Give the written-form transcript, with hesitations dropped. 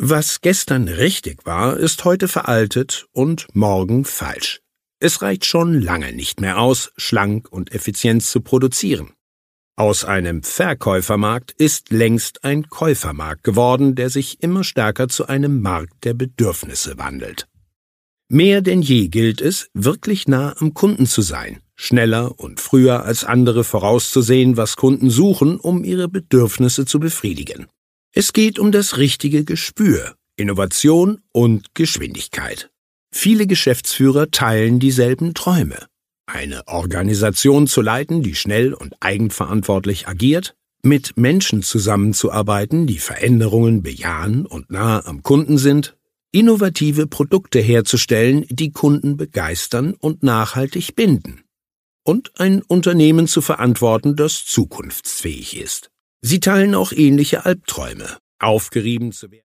Was gestern richtig war, ist heute veraltet und morgen falsch. Es reicht schon lange nicht mehr aus, schlank und effizient zu produzieren. Aus einem Verkäufermarkt ist längst ein Käufermarkt geworden, der sich immer stärker zu einem Markt der Bedürfnisse wandelt. Mehr denn je gilt es, wirklich nah am Kunden zu sein, schneller und früher als andere vorauszusehen, was Kunden suchen, um ihre Bedürfnisse zu befriedigen. Es geht um das richtige Gespür, Innovation und Geschwindigkeit. Viele Geschäftsführer teilen dieselben Träume. Eine Organisation zu leiten, die schnell und eigenverantwortlich agiert, mit Menschen zusammenzuarbeiten, die Veränderungen bejahen und nah am Kunden sind, innovative Produkte herzustellen, die Kunden begeistern und nachhaltig binden. Und ein Unternehmen zu verantworten, das zukunftsfähig ist. Sie teilen auch ähnliche Albträume, aufgerieben zu werden.